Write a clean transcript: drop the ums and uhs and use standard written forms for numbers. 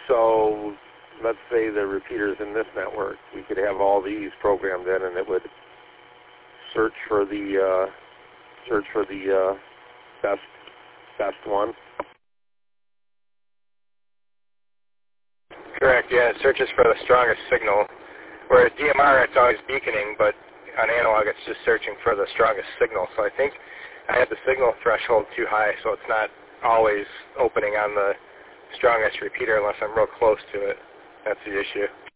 So let's say the repeaters in this network, we could have all these programmed in, and it would search for the best one. Correct, yeah, it searches for the strongest signal, whereas DMR, it's always beaconing, but on analog, it's just searching for the strongest signal. So I think I have the signal threshold too high, so it's not always opening on the strongest repeater unless I'm real close to it. That's the issue.